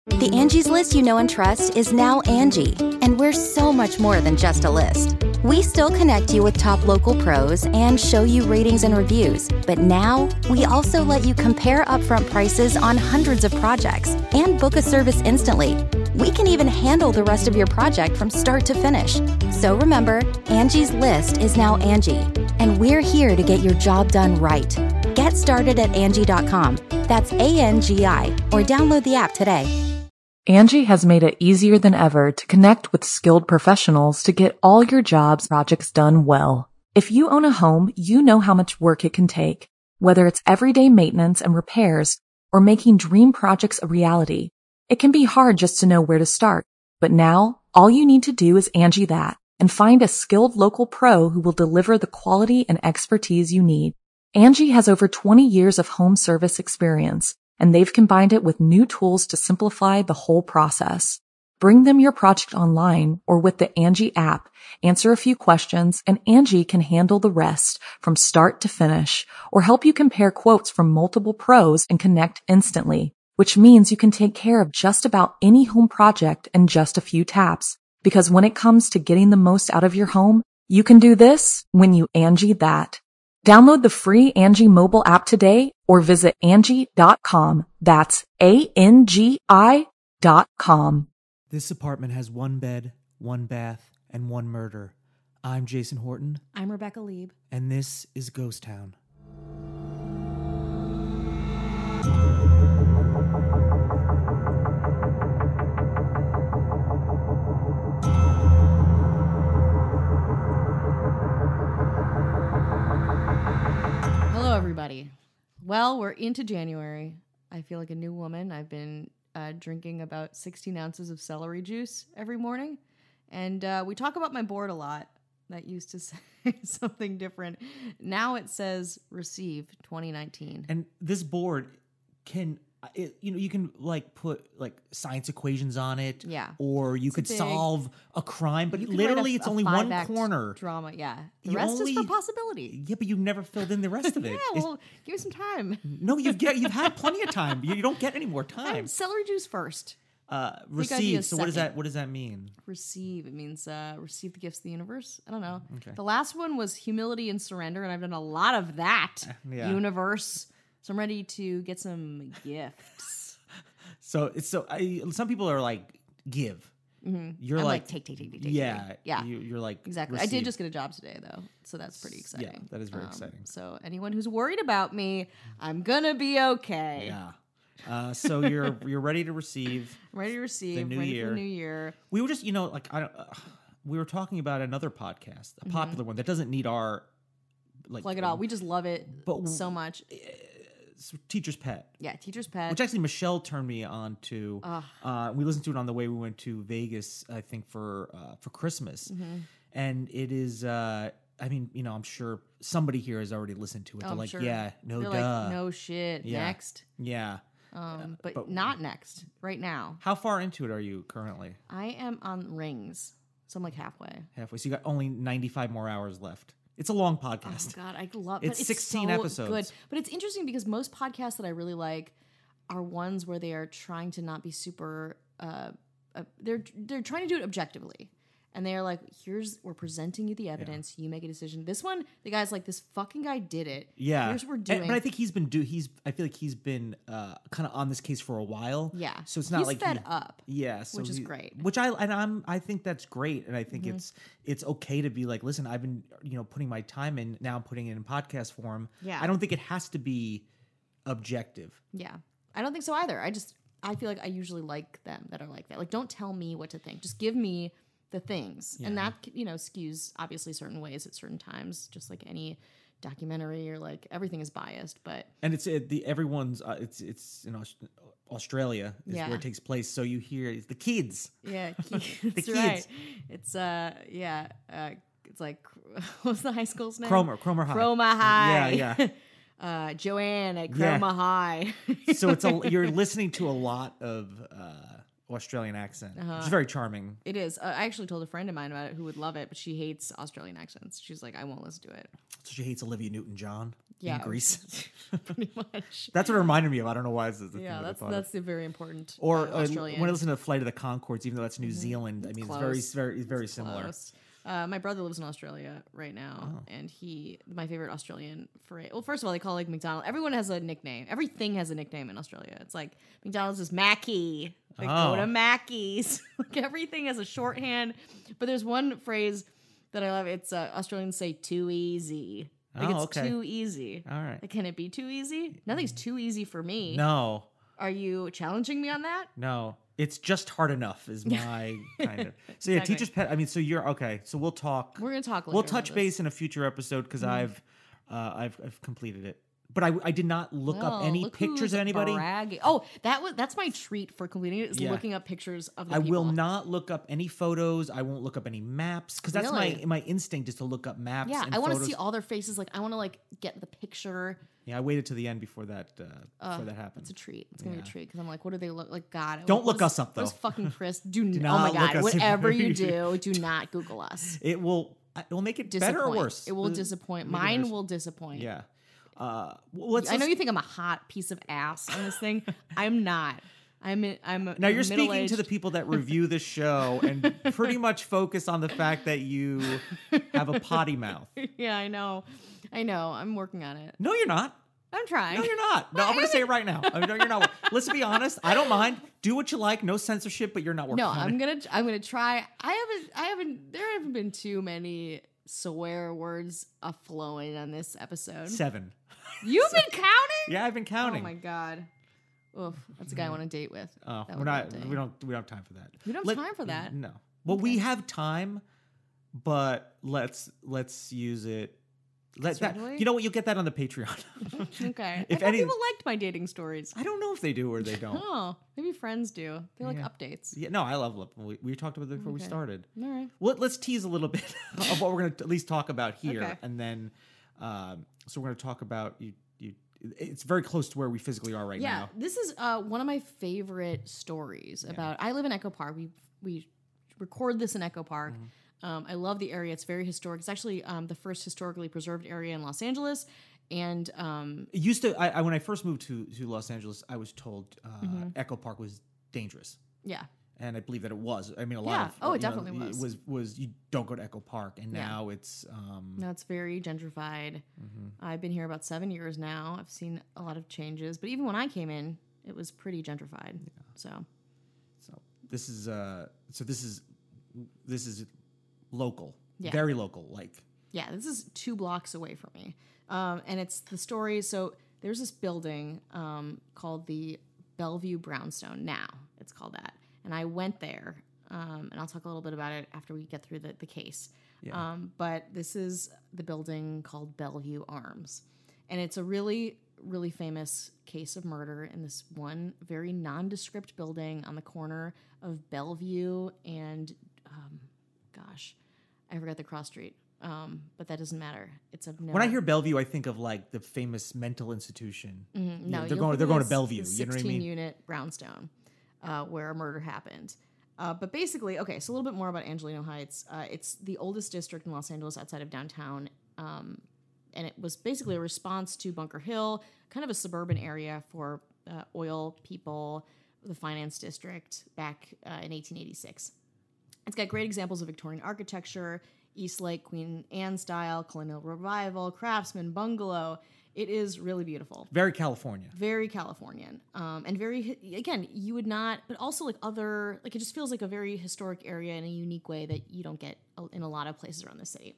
The Angie's List you know and trust is now Angie, and we're so much more than just a list. We still connect you with top local pros and show you ratings and reviews, but now we also let you compare upfront prices on hundreds of projects and book a service instantly. We can even handle the rest of your project from start to finish. So remember, Angie's List is now Angie, and we're here to get your job done right. Get started at Angie.com. That's ANGI, or download the app today. Angie has made it easier than ever to connect with skilled professionals to get all your jobs projects done well. If you own a home, you know how much work it can take, whether it's everyday maintenance and repairs or making dream projects a reality. It can be hard just to know where to start, but now all you need to do is Angie that and find a skilled local pro who will deliver the quality and expertise you need. Angie has over 20 years of home service experience, and they've combined it with new tools to simplify the whole process. Bring them your project online or with the Angie app, answer a few questions, and Angie can handle the rest from start to finish, or help you compare quotes from multiple pros and connect instantly, which means you can take care of just about any home project in just a few taps. Because when it comes to getting the most out of your home, you can do this when you Angie that. Download the free Angie mobile app today or visit Angie.com. That's ANGI.com. This apartment has one bed, one bath, and one murder. I'm Jason Horton. I'm Rebecca Lieb. And this is Ghost Town. Hello, everybody. Well, we're into January. I feel like a new woman. I've been drinking about 16 ounces of celery juice every morning. And we talk about my board a lot. That used to say something different. Now it says receive 2019. And this board can, you can like put like science equations on it. Yeah. Or you could solve a crime, but literally it's only one corner. Drama, yeah. The rest is for possibility. Yeah, but you've never filled in the rest of it. Yeah, well, give me some time. No, you've had plenty of time. You don't get any more time. Celery juice first. Receive. So what does that mean? Receive. It means receive the gifts of the universe. I don't know. Okay. The last one was humility and surrender, and I've done a lot of that. Universe. So I'm ready to get some gifts. Some people are like give. Mm-hmm. You're I'm like take. Yeah. Yeah. You're like exactly. receive. I did just get a job today though, so that's pretty exciting. Yeah, that is very exciting. So anyone who's worried about me, I'm gonna be okay. Yeah. So you're ready to receive. I'm ready to receive. The new year. For the new year. We were just we were talking about another podcast, a popular one that doesn't need our plug it all. We just love it so much. Teacher's Pet. Yeah, Teacher's Pet. Which actually Michelle turned me on to. We listened to it on the way we went to Vegas, I think for Christmas, and it is. I'm sure somebody here has already listened to it. They're like, sure. Yeah, no, They're duh. Like, no shit. Yeah. Next. Yeah. But not next. Right now. How far into it are you currently? I am on Rings, so I'm like halfway. Halfway. So you got only 95 more hours left. It's a long podcast. Oh God, I love it. It's 16 so episodes. Good. But it's interesting because most podcasts that I really like are ones where they are trying to not be super. They're trying to do it objectively, and they are like, we're presenting you the evidence. Yeah. You make a decision. This one, the guy's like, this fucking guy did it. Yeah. Here's what we're doing. But I think I feel like he's been kind of on this case for a while. Yeah. So it's not he's like fed up. Yeah. So which is great. Which I think that's great, and I think it's okay to be like, listen, I've been putting my time in. Now I'm putting it in podcast form. Yeah. I don't think it has to be objective. Yeah. I don't think so either. I feel like I usually like them that are like that. Like, don't tell me what to think. Just give me the things. Yeah. And that, skews obviously certain ways at certain times, just like any documentary or like everything is biased, but. And it's everyone's, it's in Australia is where it takes place. So you hear the kids. Yeah. the kids. Right. It's, it's like, what's the high school's name? Cromer High. Cromer High. Yeah. Joanne at Cromer High. So you're listening to a lot of Australian accent. It's very charming. It is. I actually told a friend of mine about it who would love it, but she hates Australian accents. She's like, I won't listen to it. So she hates Olivia Newton-John. in Greece. Pretty much. That's what it reminded me of. I don't know why. That's the very important. Or Australian. when I listen to Flight of the Conchords, even though that's New Zealand, I mean, it's very similar. Close. My brother lives in Australia right now, and my favorite Australian phrase. Well, first of all, they call McDonald's. Everyone has a nickname. Everything has a nickname in Australia. It's like McDonald's is Mackie. Like, go to Mackey's. Like everything has a shorthand. But there's one phrase that I love. It's Australians say "too easy." Like it's too easy. All right. Like, can it be too easy? Nothing's too easy for me. No. Are you challenging me on that? No. It's just hard enough is my kind of. So yeah, Exactly. teacher's pet. I mean, so you're okay. So we'll talk. We're gonna talk later. We'll touch base in a future episode because I've completed it. But I did not look up any pictures of anybody. Bragging. Oh, that's my treat for completing it is looking up pictures of the people. I will not look up any photos. I won't look up any maps because that's my instinct is to look up maps. Yeah, and I want to photos. see all their faces. Like I want to get the picture. Yeah, I waited to the end before that happened. It's a treat. It's gonna be a treat because I'm like, what do they look like? God, don't look us up though. What is fucking Chris? Do not oh my look God, us whatever up. you do not Google us. It will make it better or worse. It will disappoint. Mine will disappoint. Yeah. I know you think I'm a hot piece of ass on this thing. I'm not. I'm now you're speaking to the people that review the show and pretty much focus on the fact that you have a potty mouth. Yeah, I know. I'm working on it. No, you're not. I'm trying. No, you're not. No, I'm going to say it right now. No, you're not. Let's be honest. I don't mind. Do what you like. No censorship, but you're not working on it. I'm gonna try. There haven't been too many swear words flowing on this episode. 7. You've been counting? Yeah, I've been counting. Oh my God. Oof, that's a guy I want to date with. Oh, we don't have time for that. We don't have time for that. No. Well, we have time, but let's use it. You know what? You'll get that on the Patreon. Okay. I thought people liked my dating stories. I don't know if they do or they don't. Oh, maybe friends do. They like updates. Yeah, no, I love we talked about it before we started. All right. Well, let's tease a little bit of what we're going to at least talk about here, Okay. and then so we're going to talk about you. It's very close to where we physically are right now. Yeah, this is one of my favorite stories about. I live in Echo Park. We record this in Echo Park. Mm-hmm. I love the area. It's very historic. It's actually the first historically preserved area in Los Angeles. And it used to. When I first moved to Los Angeles, I was told Echo Park was dangerous. Yeah. And I believe that it was. I mean, a lot of it definitely was you don't go to Echo Park, and now it's now it's very gentrified. I've been here about 7 years now. I've seen a lot of changes, but even when I came in, it was pretty gentrified. So this is local, very local. This is 2 blocks away from me, and it's the story. So there's this building called the Bellevue Brownstone. Now it's called that. And I went there, and I'll talk a little bit about it after we get through the case. Yeah. But this is the building called Bellevue Arms. And it's a really, really famous case of murder in this one very nondescript building on the corner of Bellevue and, I forgot the cross street. But that doesn't matter. When I hear Bellevue, I think of the famous mental institution. Mm-hmm. No, they're going to Bellevue. The you know what I mean? 16-unit brownstone. Where a murder happened. But basically, okay, so a little bit more about Angelino Heights. It's the oldest district in Los Angeles outside of downtown. And it was basically a response to Bunker Hill, kind of a suburban area for oil people, the finance district back in 1886. It's got great examples of Victorian architecture, Eastlake, Queen Anne style, colonial revival, craftsman, bungalow. It is really beautiful. Very California. Very Californian. And very, again, you would not, but also it just feels like a very historic area in a unique way that you don't get in a lot of places around the city.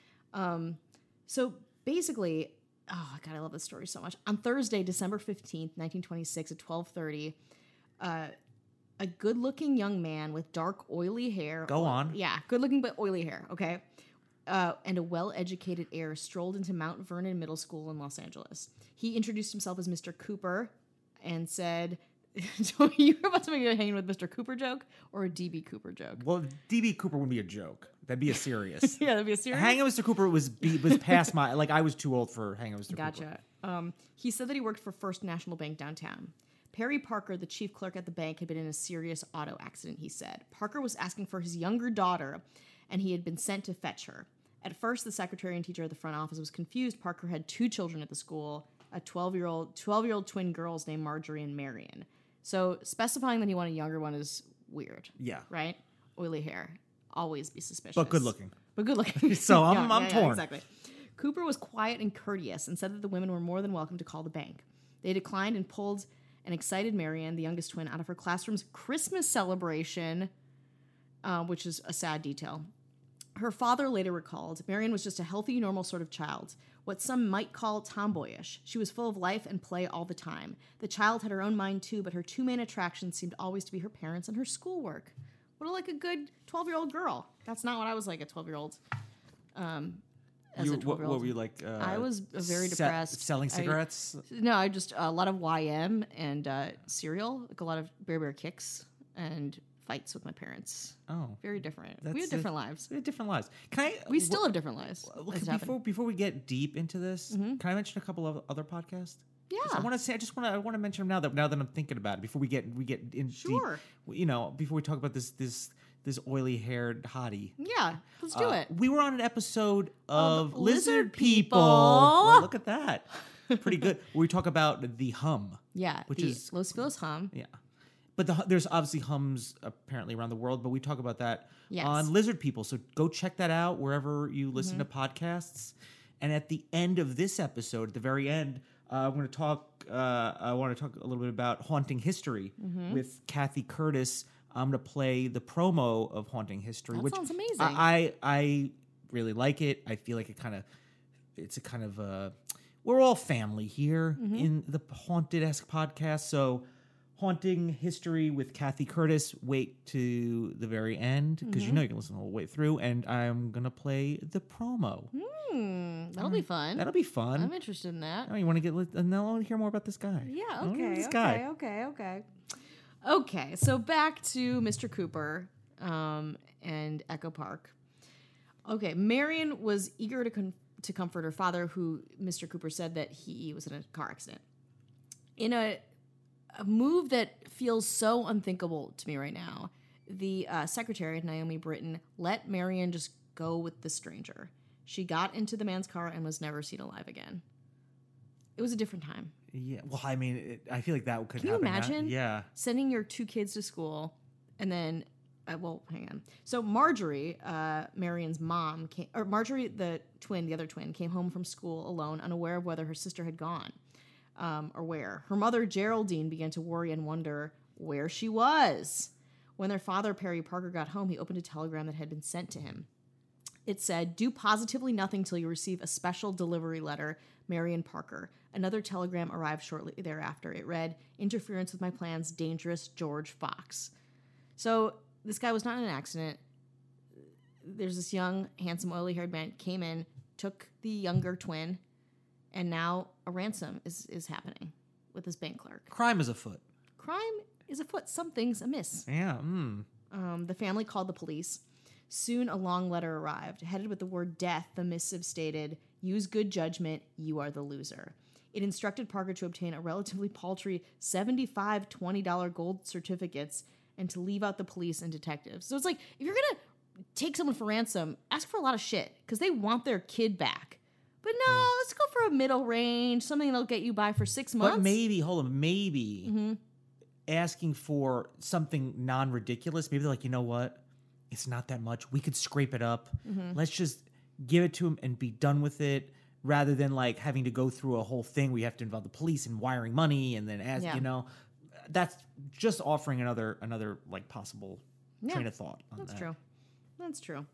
So basically, oh God, I love this story so much. On Thursday, December 15th, 1926 at 12:30, a good-looking young man with dark, oily hair. Go on. Yeah, good-looking but oily hair, okay? And a well-educated heir strolled into Mount Vernon Middle School in Los Angeles. He introduced himself as Mr. Cooper and said, so you were about to make a hanging with Mr. Cooper joke or a D.B. Cooper joke? Well, D.B. Cooper would be a joke. That'd be a serious. Yeah, that'd be a serious. Hanging with Mr. Cooper was past my, I was too old for Hanging with Mr. Cooper. Gotcha. He said that he worked for First National Bank downtown. Perry Parker, the chief clerk at the bank, had been in a serious auto accident, he said. Parker was asking for his younger daughter, and he had been sent to fetch her. At first, the secretary and teacher at the front office was confused. Parker had 2 children at the school, a 12-year-old twin girls named Marjorie and Marion. So specifying that he wanted a younger one is weird. Yeah. Right? Oily hair. Always be suspicious. But good looking. So I'm torn. Exactly. Cooper was quiet and courteous and said that the women were more than welcome to call the bank. They declined and pulled an excited Marion, the youngest twin, out of her classroom's Christmas celebration, which is a sad detail. Her father later recalled, Marion was just a healthy, normal sort of child, what some might call tomboyish. She was full of life and play all the time. The child had her own mind too, but her 2 main attractions seemed always to be her parents and her schoolwork. What like a good 12-year-old girl. That's not what I was like, a 12-year-old. As a 12-year-old. What were you like? I was very depressed. Selling cigarettes? I just a lot of YM and cereal, like a lot of Bear Kicks and fights with my parents. Oh, very different. We had different lives. We had different lives. We still have different lives. Before we get deep into this, can I mention a couple of other podcasts? Yeah, I want to mention them now that I'm thinking about it. Before we get in sure. deep, before we talk about this oily haired hottie. Yeah, let's do it. We were on an episode of Lizard People. Well, look at that, pretty good. We talk about the hum. Yeah, which is Los Feliz hum. Yeah. But there's obviously hums apparently around the world, but we talk about that on Lizard People. So go check that out wherever you listen to podcasts. And at the end of this episode, at the very end, I want to talk a little bit about Haunting History with Kathy Curtis. I'm going to play the promo of Haunting History. That sounds amazing. I really like it. I feel like it's a kind of we're all family here in the Haunted-esque podcast. So Haunting History with Kathy Curtis. Wait to the very end because you can listen the whole way through. And I'm going to play the promo. That'll be fun. That'll be fun. I'm interested in that. Oh, you want to I want to hear more about this guy. Yeah, okay. Okay, so back to Mr. Cooper and Echo Park. Okay, Marion was eager to comfort her father, who Mr. Cooper said that he was in a car accident. In a move that feels so unthinkable to me right now, the secretary, Naomi Britton, let Marion just go with the stranger. She got into the man's car and was never seen alive again. It was a different time. Yeah, well, I mean, I feel like that could happen. Can you imagine? Yeah. Sending your 2 kids to school and then, hang on. So Marjorie, Marion's mom, Marjorie, the other twin, came home from school alone, unaware of whether her sister had gone or where. Her mother, Geraldine, began to worry and wonder where she was. When their father, Perry Parker, got home, he opened a telegram that had been sent to him. It said, "Do positively nothing till you receive a special delivery letter, Marion Parker." Another telegram arrived shortly thereafter. It read, "Interference with my plans, dangerous, George Fox." So this guy was not in an accident. There's this young, handsome, oily-haired man came in, took the younger twin, and now a ransom is happening with this bank clerk. Crime is afoot. Crime is afoot. Something's amiss. Yeah. The family called the police. Soon a long letter arrived. Headed with the word death, the missive stated, "Use good judgment, you are the loser." It instructed Parker to obtain a relatively paltry $75 $20 gold certificates and to leave out the police and detectives. So it's like, if you're going to take someone for ransom, ask for a lot of shit because they want their kid back. But no, let's go for a middle range, something that'll get you by for 6 months. But maybe asking for something non-ridiculous. Maybe they're like, you know what? It's not that much. We could scrape it up. Let's just give it to him and be done with it, rather than like having to go through a whole thing where you have to involve the police and wiring money and then that's just offering another like possible train of thought on that. That's true.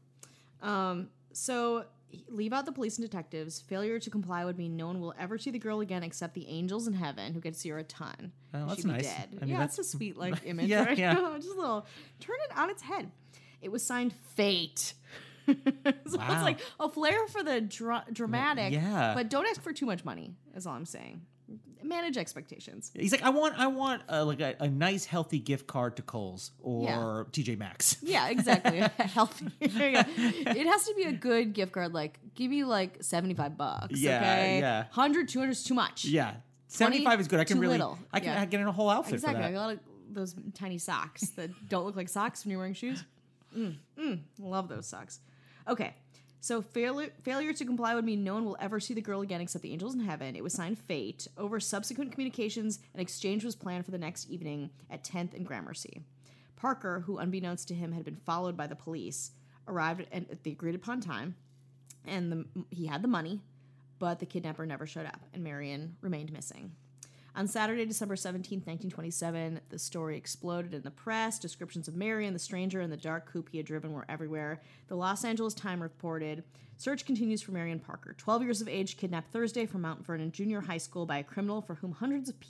So leave out the police and detectives. Failure to comply would mean no one will ever see the girl again except the angels in heaven, who get to see her a ton. Oh, that's She'd be nice. dead. I mean, that's a sweet like image. Yeah. Just a little turn it on its head. It was signed Fate. So it's like a flair for the dramatic. Yeah. But don't ask for too much money, is all I'm saying. Manage expectations. He's like, I want like a nice healthy gift card to Kohl's or TJ Maxx. Yeah, exactly. Healthy. It has to be a good gift card. Like, give you like $75. Yeah, okay? yeah. 100, 200 is too much. Yeah, 75 is good. I can really, little. I can get in a whole outfit exactly. for that. I got a lot of those tiny socks that don't look like socks when you're wearing shoes. Love those socks. Okay, So failure to comply would mean no one will ever see the girl again except the angels in heaven. It was signed Fate. Over subsequent communications, an exchange was planned for the next evening at 10th and Gramercy. Parker, who unbeknownst to him had been followed by the police, arrived at the agreed upon time, and he had the money, but the kidnapper never showed up, and Marion remained missing. On Saturday, December 17th, 1927, the story exploded in the press. Descriptions of Marion, the stranger, and the dark coupe he had driven were everywhere. The Los Angeles Times reported, search continues for Marion Parker, 12 years of age, kidnapped Thursday from Mount Vernon Junior High School by a criminal for whom hundreds of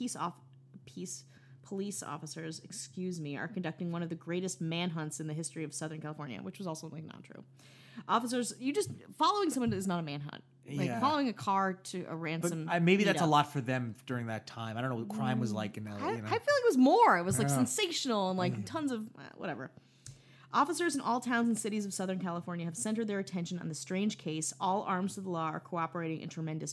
police officers, are conducting one of the greatest manhunts in the history of Southern California, which was also not true. Officers, following someone is not a manhunt. Following a car to a ransom. But maybe that's a lot for them during that time. I don't know what crime was like in LA. I feel like it was more. It was sensational and tons of whatever. Officers in all towns and cities of Southern California have centered their attention on the strange case. All arms of the law are cooperating in tremendous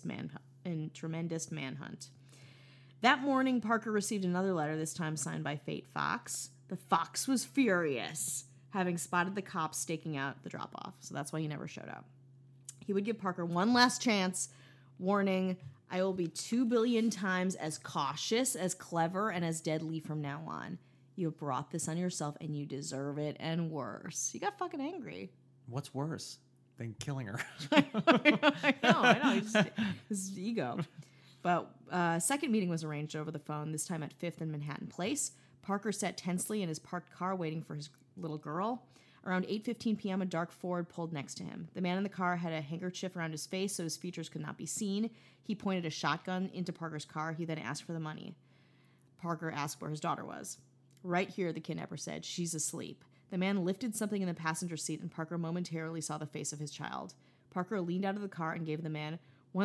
manhunt. That morning, Parker received another letter, this time signed by Fate Fox. The Fox was furious, having spotted the cops staking out the drop-off. So that's why he never showed up. He would give Parker one last chance, warning, I will be 2 billion times as cautious, as clever, and as deadly from now on. You have brought this on yourself, and you deserve it, and worse. He got fucking angry. What's worse than killing her? I know. His ego. But a second meeting was arranged over the phone, this time at 5th and Manhattan Place. Parker sat tensely in his parked car waiting for his little girl. Around 8:15 p.m., a dark Ford pulled next to him. The man in the car had a handkerchief around his face so his features could not be seen. He pointed a shotgun into Parker's car. He then asked for the money. Parker asked where his daughter was. Right here, the kidnapper said. She's asleep. The man lifted something in the passenger seat, and Parker momentarily saw the face of his child. Parker leaned out of the car and gave the man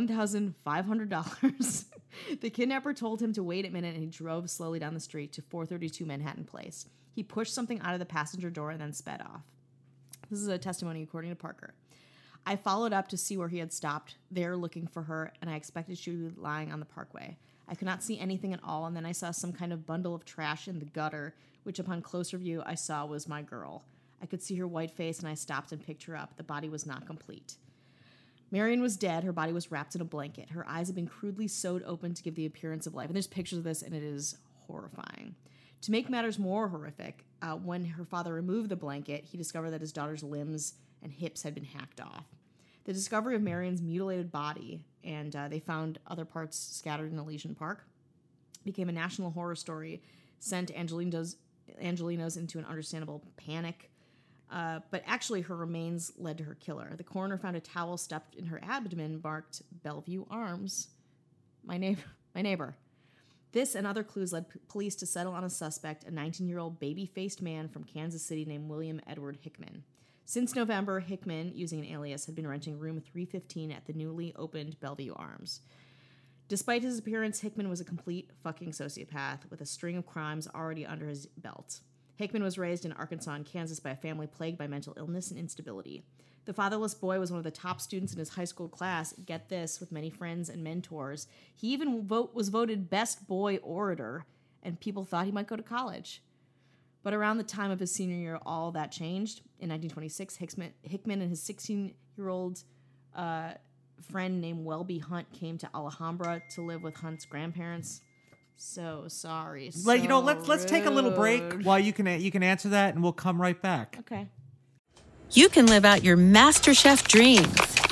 $1,500. The kidnapper told him to wait a minute, and he drove slowly down the street to 432 Manhattan Place. He pushed something out of the passenger door and then sped off. This is a testimony according to Parker. I followed up to see where he had stopped, there looking for her, and I expected she would be lying on the parkway. I could not see anything at all, and then I saw some kind of bundle of trash in the gutter, which upon closer view I saw was my girl. I could see her white face, and I stopped and picked her up. The body was not complete. Marion was dead. Her body was wrapped in a blanket. Her eyes had been crudely sewed open to give the appearance of life. And there's pictures of this, and it is horrifying. To make matters more horrific, when her father removed the blanket, he discovered that his daughter's limbs and hips had been hacked off. The discovery of Marion's mutilated body, and they found other parts scattered in Elysian Park, became a national horror story, sent Angelinos into an understandable panic. But actually, her remains led to her killer. The coroner found a towel stuffed in her abdomen marked Bellevue Arms. My neighbor. This and other clues led police to settle on a suspect, a 19-year-old baby-faced man from Kansas City named William Edward Hickman. Since November, Hickman, using an alias, had been renting room 315 at the newly opened Bellevue Arms. Despite his appearance, Hickman was a complete fucking sociopath with a string of crimes already under his belt. Hickman was raised in Arkansas and Kansas by a family plagued by mental illness and instability. The fatherless boy was one of the top students in his high school class, get this, with many friends and mentors. He even was voted best boy orator, and people thought he might go to college. But around the time of his senior year, all that changed. In 1926, Hickman and his 16-year-old friend named Welby Hunt came to Alhambra to live with Hunt's grandparents. So sorry. Let's take a little break while you can answer that, and we'll come right back. Okay. You can live out your MasterChef dreams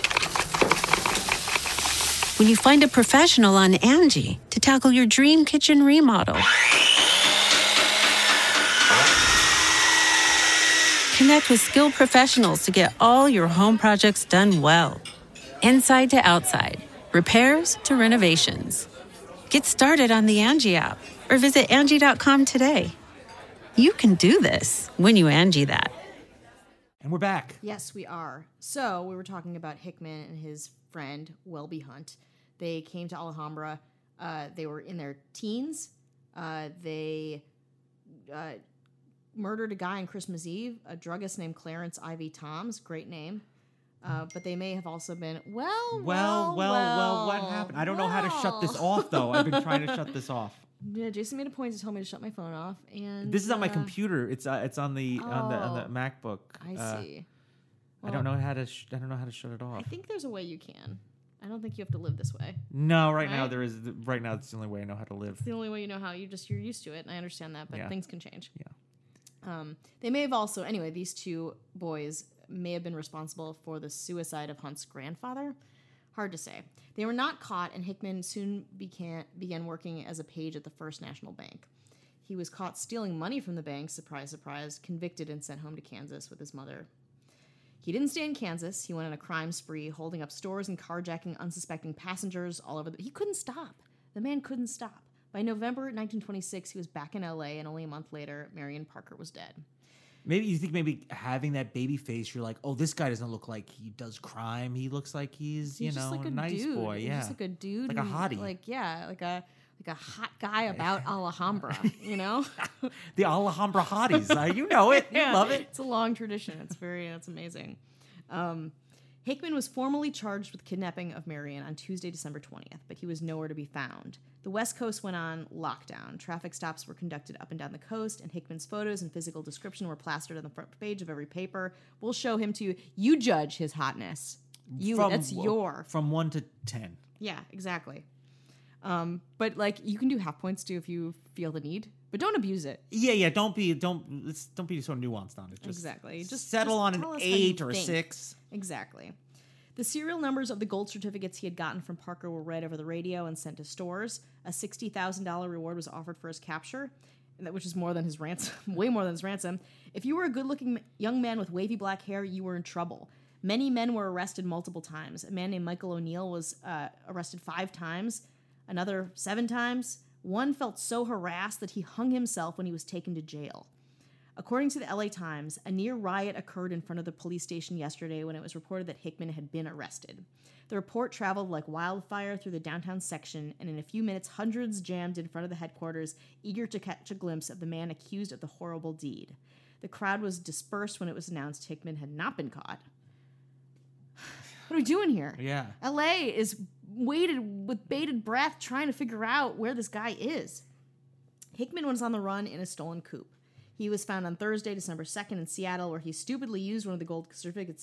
when you find a professional on Angie to tackle your dream kitchen remodel. Connect with skilled professionals to get all your home projects done well. Inside to outside, repairs to renovations. Get started on the Angie app or visit Angie.com today. You can do this when you Angie that. And we're back. Yes, we are. So we were talking about Hickman and his friend, Welby Hunt. They came to Alhambra. They were in their teens. They murdered a guy on Christmas Eve, a druggist named Clarence Ivy Toms. Great name. But they may have also been, well, what happened? I don't know how to shut this off, though. I've been trying to shut this off. Yeah, Jason made a point to tell me to shut my phone off, and this is on my computer. It's on the MacBook. I see. I don't know how to shut it off. I think there's a way you can. I don't think you have to live this way. No, right now there is. Right now, it's the only way I know how to live. It's the only way you know how. You're used to it, and I understand that, but things can change. Yeah. They may have also, anyway, these two boys may have been responsible for the suicide of Hunt's grandfather. Hard to say. They were not caught, and Hickman soon began working as a page at the First National Bank. He was caught stealing money from the bank, surprise, surprise, convicted and sent home to Kansas with his mother. He didn't stay in Kansas. He went on a crime spree, holding up stores and carjacking unsuspecting passengers all over. He couldn't stop. The man couldn't stop. By November 1926, he was back in L.A., and only a month later, Marion Parker was dead. Maybe you think having that baby face, you're like, oh, this guy doesn't look like he does crime. He looks like he's just like a nice dude. boy. Yeah, he's just like a dude, like a hottie. Like a hot guy about Alhambra. The Alhambra hotties. You know it. You love it. It's a long tradition. That's amazing. Hickman was formally charged with kidnapping of Marion on Tuesday, December 20th, but he was nowhere to be found. The West Coast went on lockdown. Traffic stops were conducted up and down the coast, and Hickman's photos and physical description were plastered on the front page of every paper. We'll show him to you. You judge his hotness. From 1 to 10. Yeah, exactly. But you can do half points too if you feel the need, but don't abuse it. Yeah. Don't be so nuanced on it. Exactly. Just settle on an 8 or 6. Exactly. The serial numbers of the gold certificates he had gotten from Parker were read over the radio and sent to stores. A $60,000 reward was offered for his capture, which is more than his ransom, way more than his ransom. If you were a good-looking young man with wavy black hair, you were in trouble. Many men were arrested multiple times. A man named Michael O'Neill was arrested 5 times, another 7 times. One felt so harassed that he hung himself when he was taken to jail. According to the LA Times, a near riot occurred in front of the police station yesterday when it was reported that Hickman had been arrested. The report traveled like wildfire through the downtown section, and in a few minutes, hundreds jammed in front of the headquarters, eager to catch a glimpse of the man accused of the horrible deed. The crowd was dispersed when it was announced Hickman had not been caught. What are we doing here? Yeah. LA is waited with bated breath trying to figure out where this guy is. Hickman was on the run in a stolen coupe. He was found on Thursday, December 2nd in Seattle, where he stupidly used one of the gold certificates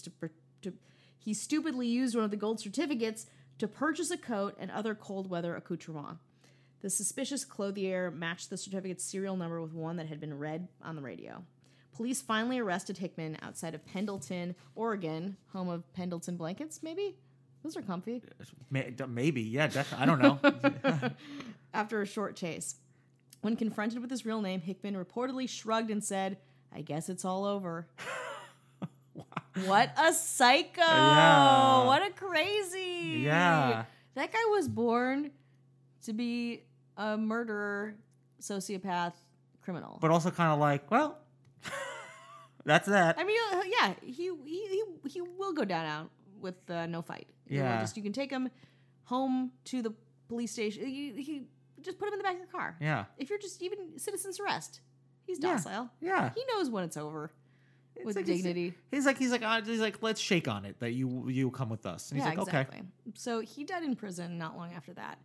to purchase a coat and other cold weather accoutrement. The suspicious clothier matched the certificate's serial number with one that had been read on the radio. Police finally arrested Hickman outside of Pendleton, Oregon, home of Pendleton blankets, maybe? Those are comfy. Maybe, yeah, definitely. I don't know. After a short chase. When confronted with his real name, Hickman reportedly shrugged and said, "I guess it's all over." Wow. What a psycho! Yeah. What a crazy! Yeah. That guy was born to be a murderer, sociopath, criminal. But also kind of like, well, that's that. I mean, yeah, he will go down with no fight. Yeah. You can take him home to the police station. He just put him in the back of your car. Yeah. If you're just even citizen's arrest, he's docile. Yeah. He knows when it's over. With like dignity. He's like, let's shake on it that you come with us. And he's like, exactly. Okay. So he died in prison not long after that.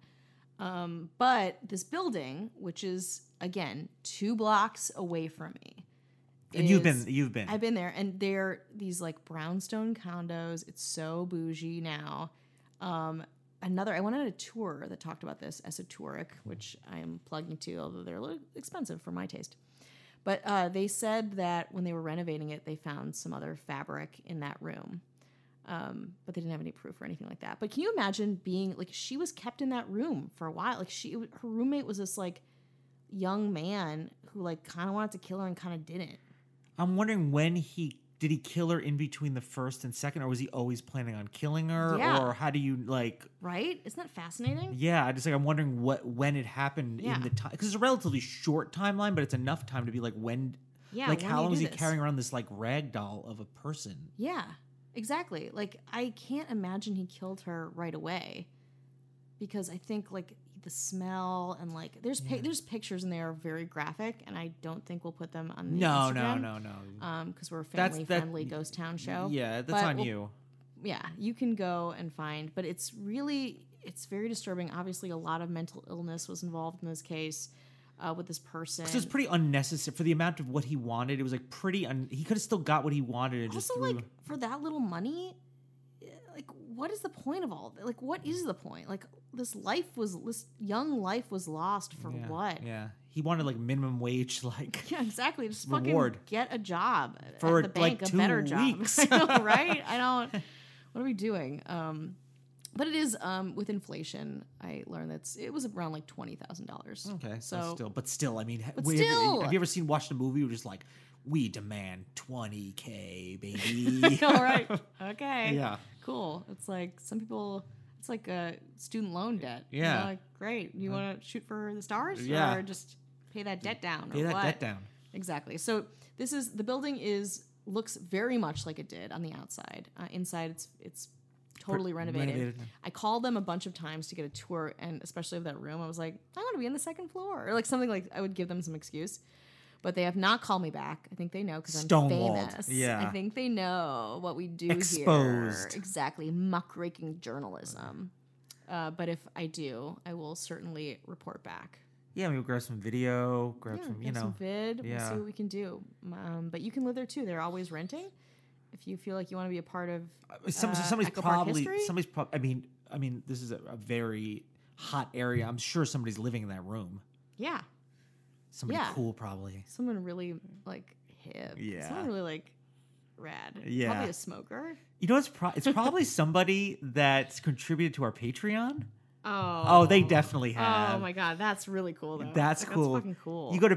But this building, which is again 2 blocks away from me. And you've been. I've been there, and they're these like brownstone condos. It's so bougie now. I went on a tour that talked about this, esoteric, which I am plugged into, although they're a little expensive for my taste. But they said that when they were renovating it, they found some other fabric in that room. But they didn't have any proof or anything like that. But can you imagine being, like, she was kept in that room for a while. Like, her roommate was this, like, young man who, like, kind of wanted to kill her and kind of didn't. I'm wondering did he kill her in between the first and second, or was he always planning on killing her? Yeah. Or how do you, like... Right? Isn't that fascinating? Yeah, I'm wondering when it happened in the time. Because it's a relatively short timeline, but it's enough time to be like, when... Yeah, like, how long is he carrying around this, like, rag doll of a person? Yeah, exactly. Like, I can't imagine he killed her right away. Because I think, like, the smell and, like, there's pictures and they are very graphic, and I don't think we'll put them on the Instagram. No. Because we're a family-friendly ghost town show. Yeah, that's on you. Yeah, you can go and find, but it's very disturbing. Obviously, a lot of mental illness was involved in this case. with this person. Because it was pretty unnecessary for the amount of what he wanted. It was like pretty. He could have still got what he wanted. And also, like for that little money, like what is the point of all? Like what is the point? Like this young life was lost for what? Yeah, he wanted like minimum wage, like yeah, exactly. Just reward. fucking get a job for at the bank, like a better weeks. job. I know, right? I don't. What are we doing? But it is with inflation. I learned that it was around like $20,000. Okay, so still, I mean, have still, you ever watched a movie where just like we demand $20,000, baby? All right, okay, yeah, cool. It's like some people. It's like a student loan debt. Yeah, you know, like great. You want to shoot for the stars, yeah, or just pay that debt down? Pay that debt down. Exactly. So the building looks very much like it did on the outside. Inside, it's totally renovated. I called them a bunch of times to get a tour, and especially of that room. I was like, I want to be on the second floor, or like something like I would give them some excuse. But they have not called me back. I think they know because I'm famous. Yeah. I think they know what we do Exposed. here. Exactly. Muckraking journalism. But if I do, I will certainly report back. Yeah, we'll grab some video, grab some vid. Yeah. We'll see what we can do. But you can live there too. They're always renting. If you feel like you want to be a part of somebody's Echo Park probably history? I mean this is a very hot area. I'm sure somebody's living in that room. Yeah. Somebody cool probably. Someone really like hip. Yeah. Someone really like rad. Yeah. Probably a smoker. You know, it's probably somebody that's contributed to our Patreon. Oh, they definitely have. Oh my God, that's really cool though. That's cool. That's fucking cool. You go to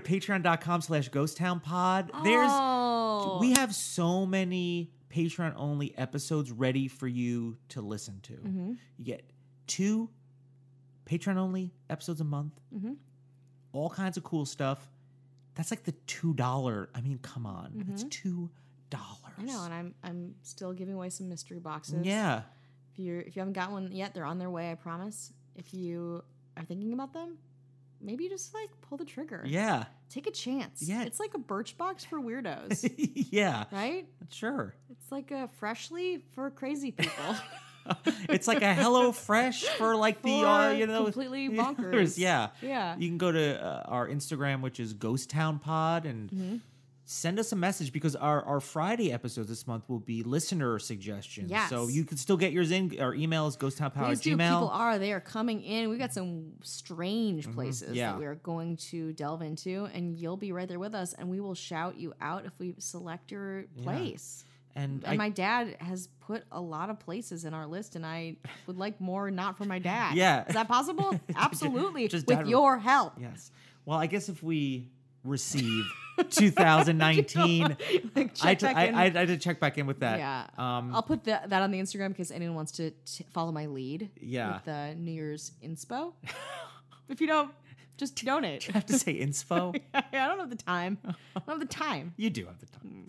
patreon.com/ghosttownpod. We have so many Patreon only episodes ready for you to listen to. Mm-hmm. You get 2 Patreon only episodes a month. Mm-hmm. All kinds of cool stuff. That's like the $2. I mean, come on. Mm-hmm. It's $2. I know, and I'm still giving away some mystery boxes. Yeah. If you haven't got one yet, they're on their way, I promise. If you are thinking about them, maybe just like pull the trigger. Yeah. Take a chance. Yeah. It's like a Birchbox for weirdos. Yeah. Right? Sure. It's like a Freshly for crazy people. It's like a HelloFresh for like completely bonkers. Yeah. Yeah. You can go to our Instagram, which is Ghost Town Pod, and send us a message because our Friday episodes this month will be listener suggestions. Yes. So you can still get yours in. Our email is ghosttownpod@gmail.com. They are coming in. We got some strange places that we are going to delve into, and you'll be right there with us, and we will shout you out if we select your place. And my dad has put a lot of places in our list, and I would like more not for my dad. Yeah. Is that possible? Absolutely. Just with your help. Yes. Well, I guess if we receive 2019, I had to check back in with that. Yeah. I'll put that on the Instagram in case anyone wants to follow my lead. Yeah. With the New Year's inspo. If you don't, just donate. Do you have to say inspo? I don't have the time. I don't have the time. You do have the time.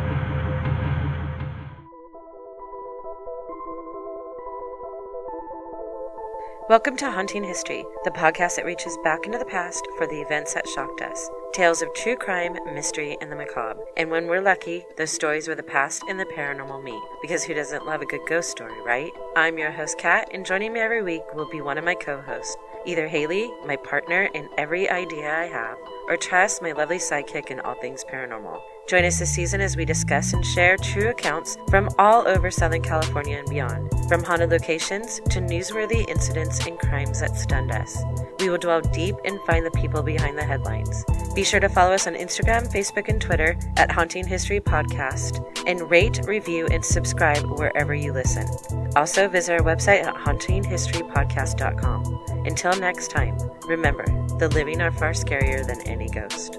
Welcome to Haunting History, the podcast that reaches back into the past for the events that shocked us. Tales of true crime, mystery, and the macabre. And when we're lucky, those stories where the past and the paranormal meet. Because who doesn't love a good ghost story, right? I'm your host, Kat, and joining me every week will be one of my co-hosts. Either Haley, my partner in every idea I have, or Tress, my lovely sidekick in all things paranormal. Join us this season as we discuss and share true accounts from all over Southern California and beyond. From haunted locations to newsworthy incidents and crimes that stunned us. We will delve deep and find the people behind the headlines. Be sure to follow us on Instagram, Facebook, and Twitter at Haunting History Podcast, and rate, review, and subscribe wherever you listen. Also, visit our website at hauntinghistorypodcast.com. Until next time, remember, the living are far scarier than any ghost.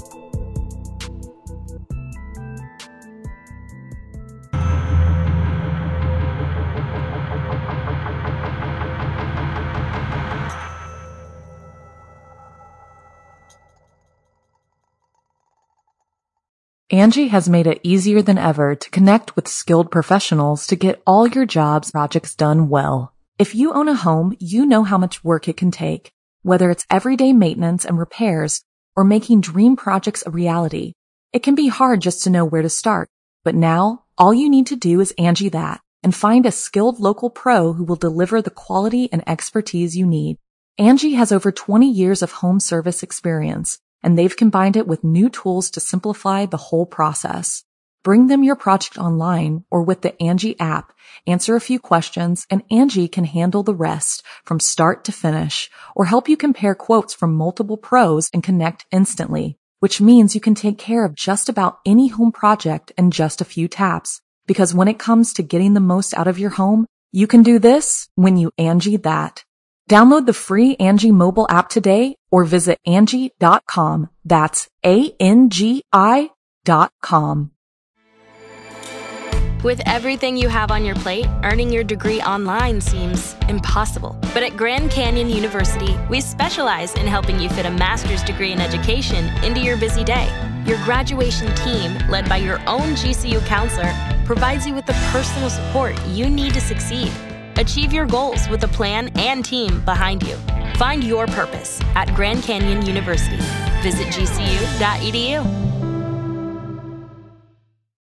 Angie has made it easier than ever to connect with skilled professionals to get all your jobs projects done well. If you own a home, you know how much work it can take, whether it's everyday maintenance and repairs or making dream projects a reality. It can be hard just to know where to start, but now all you need to do is Angie that and find a skilled local pro who will deliver the quality and expertise you need. Angie has over 20 years of home service experience and they've combined it with new tools to simplify the whole process. Bring them your project online or with the Angie app, answer a few questions, and Angie can handle the rest from start to finish, or help you compare quotes from multiple pros and connect instantly, which means you can take care of just about any home project in just a few taps. Because when it comes to getting the most out of your home, you can do this when you Angie that. Download the free Angie mobile app today or visit Angie.com. That's ANGI.com. With everything you have on your plate, earning your degree online seems impossible. But at Grand Canyon University, we specialize in helping you fit a master's degree in education into your busy day. Your graduation team, led by your own GCU counselor, provides you with the personal support you need to succeed. Achieve your goals with a plan and team behind you. Find your purpose at Grand Canyon University. Visit gcu.edu.